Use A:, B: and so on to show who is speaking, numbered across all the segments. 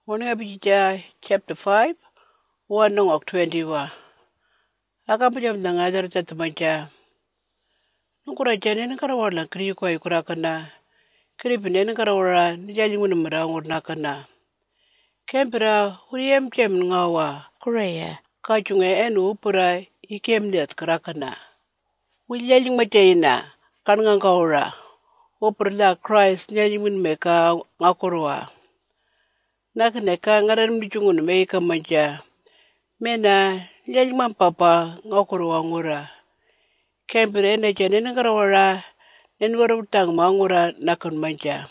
A: Morning abijija chapter 5 1 nongok 20 akapujam nangadar tatmaja nukura jane nakarawala kri ko ikura kana kri bine nakarawala nijaji ngunumra ngurna kana kempira uriem jem ngawa kuraya kachunga enu upura ikem net krakana wijaji majaina kananga kaura upurla Christ nyaji ngun meka ngakurwa nakaneka ngaran mjungun meka manja mena nyajman papa ngakurwa ngura kempire ne jane ngarawara nenwaru tang mangura nakon manja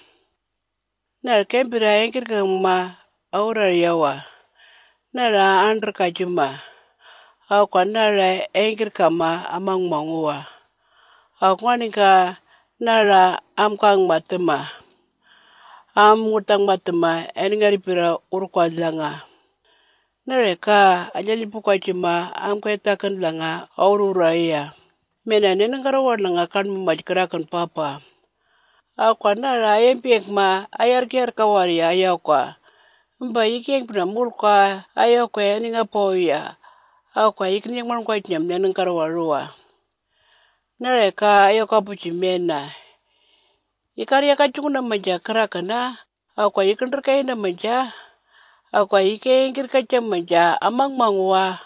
A: na kempira engkir kama aura yawa nara andr kajuma au kanara engkir kama amang mangua au kwanika nara amkang matema ngutang matema engari pira urkwadlanga nareka ajali puka jima amkwetakan langa aururaya mena nenengarawa langa kan majkarakan papa akwa nara empiek ma ayarkiar kawari ayakwa mba ikeng pina mulka ayakwa eninga poya akwa ikning mankwa nyam nenengarawa ruwa nareka ayakwa puchi mena ikari yakachunguna manja karakana akwa ikenderkaina manja akwa ikengkir kacham manja amang mangwa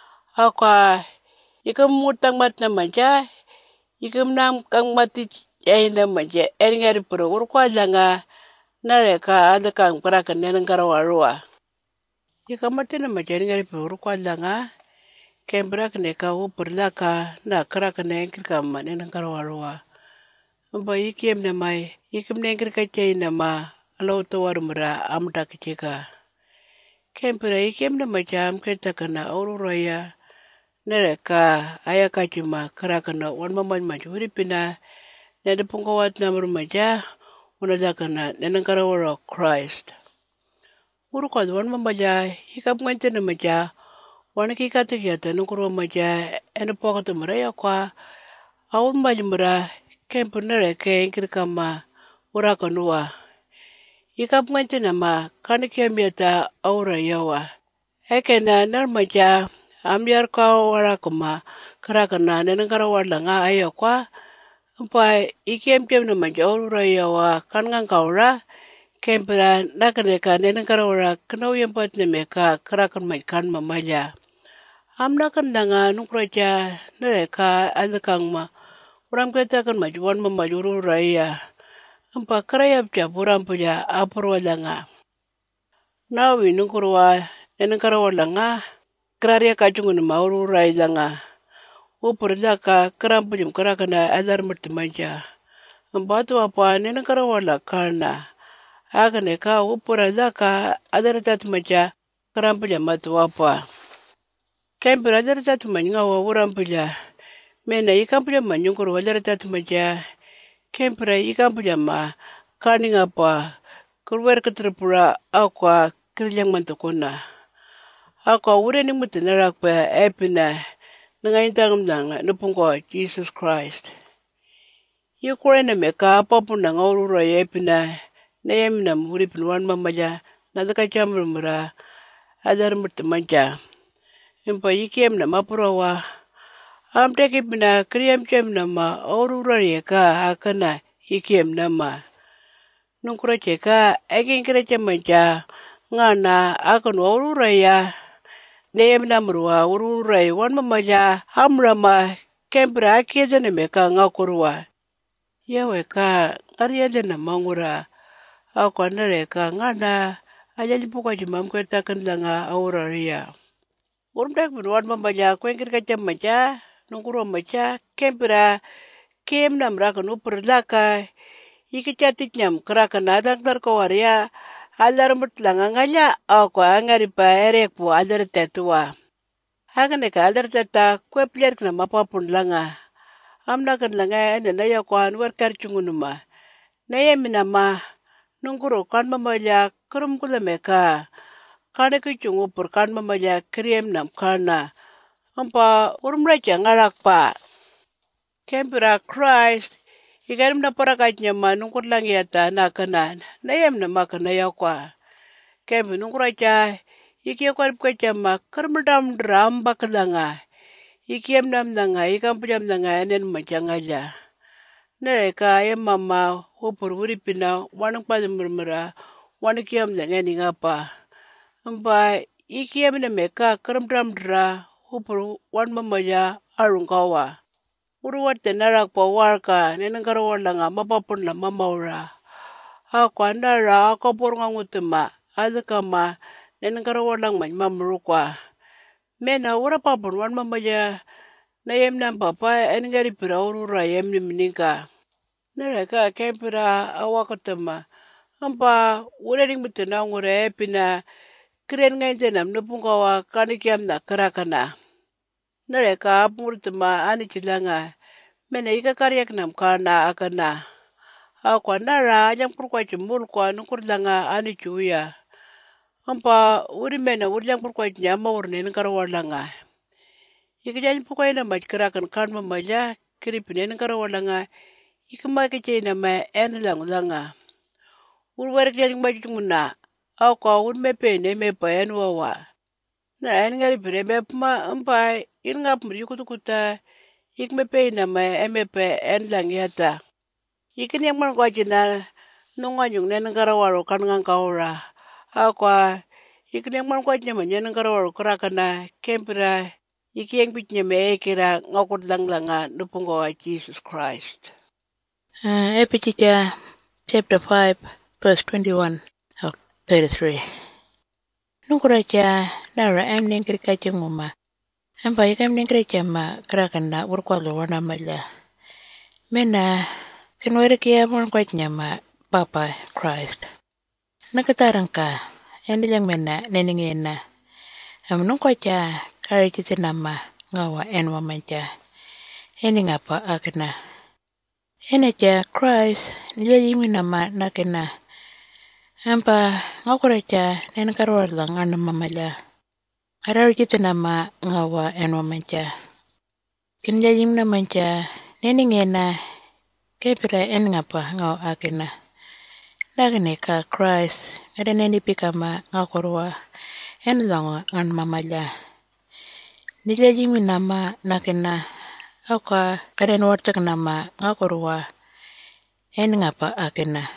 A: akwa ikamutang matna manja ikamnam kang mati jaina manja engari pura urkwa langa nareka adakang parakan nenengarawa ruwa ikamatina manja engari pura urkwa langa kembrak neka upurlaka na karakan engkir kama nenengarawa ruwa mba ikiem namai ikem nengkir kachaina ma alauta warmura amda kachika kempira ikem namaja amketakana aururaya nereka ayakajuma karakana wanmamaj majuripina nedepungkawat namur maja unadakana nenengkarawara Christ urukad wanmamaja ikap ngantena maja wanakikatikata nukurwa maja enepokatamaraya kwa awun majmura kempu nereka engkir kama urakanua ikap ngantena ma kanikiamiata aura yawa ekena narmaja amyar kawarakama karakana nenengkarawala nga ayakwa mpa ikem na maja aura yawa kangang kaura kempira nakaneka nenengkarawara kanauyampat nemeka karakan majkan mamaja amnakan danga nukraja nereka adakang ma uramketakan majuan mamajururaya mpa karayapja purampuja apurwadanga nawi nukurwa nenengkarawala nga kraria kachungun maururai langa upurdaka karampujum karakana adarmurti manja mbatu apa nenengkarawala kana akaneka upuradaka adartat manja karampuja matu apa kempira adartat mangawa urampuja mena ikampuja manyungkur adartat manja kempira ikampuja ma kaningapa kurwer keterpura akwa kirjang mantukuna akwa ureni mutenarakpa epina nangayintangam nupungko Jesus Christ yukurena meka apapuna ngaurura epina nayamina muripin wanmamaja nadakachamurmura adarmurti manja impa ikiamna mapurawa amtekipina kriyamchamna ma aurura yeka akana ikiamna ma nungkura cheka ekinkira manja ngana akan aururaya nayamna murwa ururai wanmamaja amrama kempira akiyadana meka ngakurwa yaweka ariyadana mangura akwa nareka ngana ajalipuka jimamkwetakan langa aurariya urumdak binwan mamaja kwenkir manja nungkurwa maja kempira kiem namrakan upurlaka ikichatiknyam kerakan adangtar kawaria alarmut langa nganya akwa angaripa erekpu adartetua hakaneka adarteta kwepliarkna mapapun langa amnakan langa enanaya kwa anwarkar chungunuma nayaminama nungkuro kan mamaja kerumkula meka kanekuchungu pur kan mamaja kriem nam kana ampa urumraja ngarakpa kempira Christ ikarim na parakatnya ma nungkur lang yata na kanan nayam na makana yakwa kempi nungkura cha iki kwalip ka chama karmadam dram bakdanga iki emnam danga ikam pujam danga enen machangaja nereka mama upur uripina wanang pada murmura wanakiam danga ni ngapa mba iki emna meka karmadam dra upur wan mamaja arungkawa uruwat tenarak pa warka nenengkara walanga mapapun la mamaura ako andara ako pornga ngutema adakama nenengkara walang man mamrukwa mena ura papun wan mamaja na yemna papa engari pira urura yemni mininka nereka kempira awakatema ampa urening bitena ngure pina kren ngai tenam nupungawa kanikiam na karakana nereka apurtema ani chilanga mena ika karyak nam kana akana ako nara ajang purkwa chimul kwa nukurlanga ani chuya ampa uri mena urjang purkwa nyama urne nengkara walanga ikijang purkwa ina mach karakan kan mamaja kiripine nengkara walanga ikama kichina ma enlang langa urwerk jang majunguna ako urme pene me paen wawa na engari pire me pma ampa ingap mrikutukuta ikme pena ma emepe enlang yata ikin yang man kwajina nunganyung nenengkara waru kan ngang kaura ako ikin yang man kwajina nenengkara waru karakana kempira iki yang pitnya me kira ngakut langlanga nupunggawa Jesus Christ.
B: Epicita chapter 5 verse 21 or 33. Nungkuracha nara em nengkiri kachanguma. Empa ikam nengkiri chama karakana urkwalo wana mala. Mena kenwere kia mon kwajina ma Papa Christ. Nakatarangka endilang mena neningena. Nungkwacha karichita nama ngawa enwa mancha. Eningapa akena. Enecha Christ nilajimi nama nakena. Ampa ngakuracha nenkarwala ngana mamala. Ararjita nama ngawa enwa mancha. Kinilajimi namancha neningena kepira eningapa ngawa akena. Naganeka Christ ada neni pikama ngakurwa enlanga ngan mamala. Nilajimi nama nakena. Aka karen wartak nama ngakurwa eningapa akena.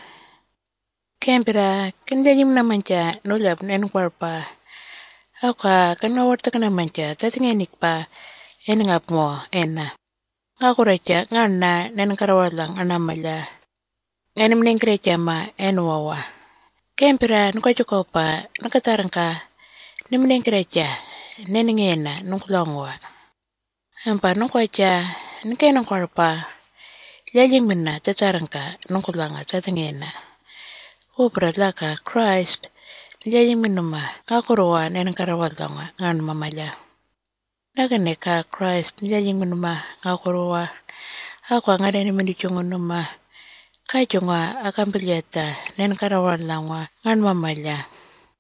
B: Kempira kinjajim namancha nulap nenwarpa. Aka kana wartak namancha tatingenikpa eningap mo ena. Ngakuracha ngana nenengkarawalang anamala. Nganim nengkrecha ma enwawa. Kempira nukwachukopa nakatarangka nimenengkrecha neningena nukulongwa. Ampa nungkwacha nungkenang kwarpa yajing minna tatarangka nungkulanga tatangena. Upra laka Christ yajing minuma kakurwa nenangkarawalanga ngan mamala. Naganeka Christ yajing minuma kakurwa ako ngarani mendichungunuma kachunga akambiliata nenangkarawalanga ngan mamala.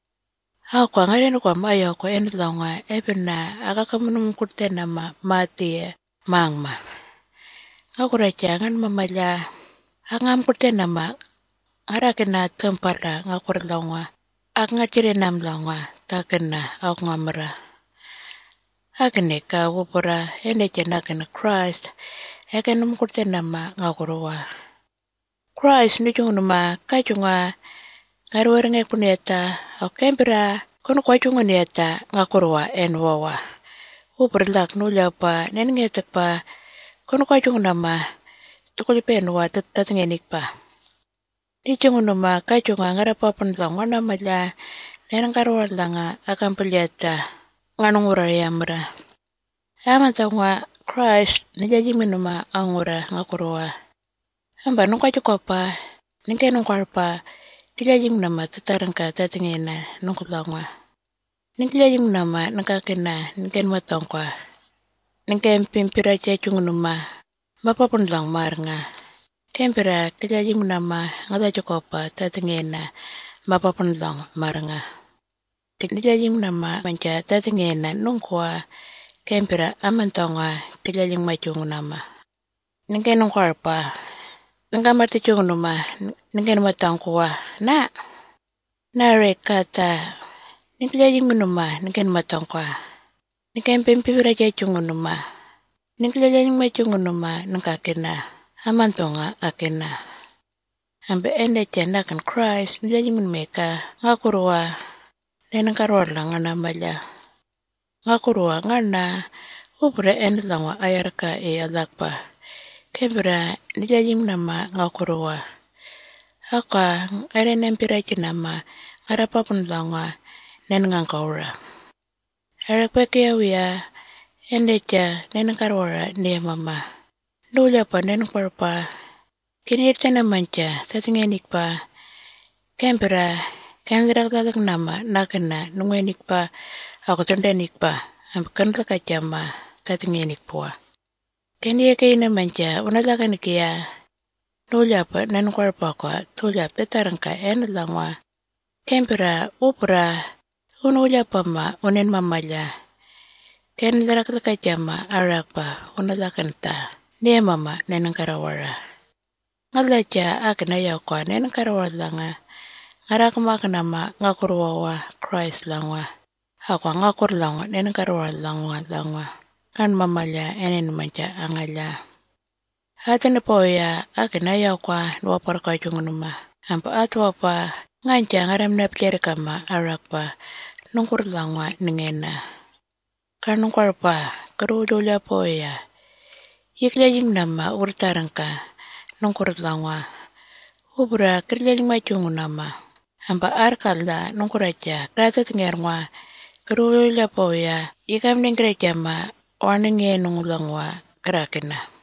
B: Ako ngaren ko mayo ko enlonga ebena akakamunum kurte nama mati mangma. Ako rajangan mamala angam kurte nama arakena tempara ngakurlonga ak ngacire namlonga takena ak ngamra. Akene ka wupura ene janakena Christ ekenum kurte nama ngakurwa. Christ nujungunuma kachunga ngarweringe kuneta okembra kono kwachunguneta ngakurwa enwawa. Uperlak nulapa nenengetekpa kono kwachungunama tukulipenwa tatingenikpa. Dichungunuma kachunga ngarapapun langwana mala nenengkarwa langa akampeliata nganungura yamra. Amatangwa Christ nijajiminuma angura ngakurwa. Amba nungkachukopa ningkenungkarpa Nilajim nama tatarangka tatingena nungkulangwa. Nilajim nama nangkakena ningken matongkwa. Ningken pimpira cecungunuma mapapun lang marnga. Kempira nilajim nama ngatachukopa tatingena mapapun lang marnga. Nilajim nama manca tatingena nungkwa kempira amantongwa nilajim macungunama. Ningken nungkarpa. Nangkamati chungunuma ningken matangkwa na Nare kata nikleling munuma niken matongkwa. Niken pempivira jachungunuma. Nikleling machungunuma nkakena. Amantonga akena. Ambe ende chanda kan Christ nikleling munmeka ngakurwa. Nenangkarwarla ngana mala. Ngakurwa ngana upura ende langwa ayarka alakpa. Kembra nikleling nama ngakurwa. Aka ngaren empirachi nama ngarapapun langwa nenangkaura. Arakpeke ya endecha nenangkarwara ne mama. Dula pa nenangparpa. Kinirta namancha satingenikpa. Kembra kenliraklalak nama nakana nungwenikpa ako tondenikpa. Amkanlakachama satingenikpua. Kenieke namancha unalakanikia. Dula pa nenangparpa kwa dula petarangka enlangwa. Kembra upra unula pama unen mamala. Ken larakakajama arakpa unalakanta. Nia mama nenangkarawara. Ngalaja akanaya kwa nenangkarawara langa. Ngarakamakanama ngakurwawa Christ langwa. Ako ngakur langwa nenangkarawara langwa. Kan mamala enen manja angala. Hatan po ya akanaya kwa nuwaparkajungunuma. Ampa atwa pa nganja ngaram napjerikama arakpa. Nungkur langwa ningena. Kanungkar pa karudula po ya. Yiklayim nama urtarangka. Nungkur langwa. Ubra kirlayim machungu nama. Amba arkala nungkur aja. Rata tingerwa. Karudula po ya. Ikam ningreja ma. Warninge nungulangwa. Kerakena.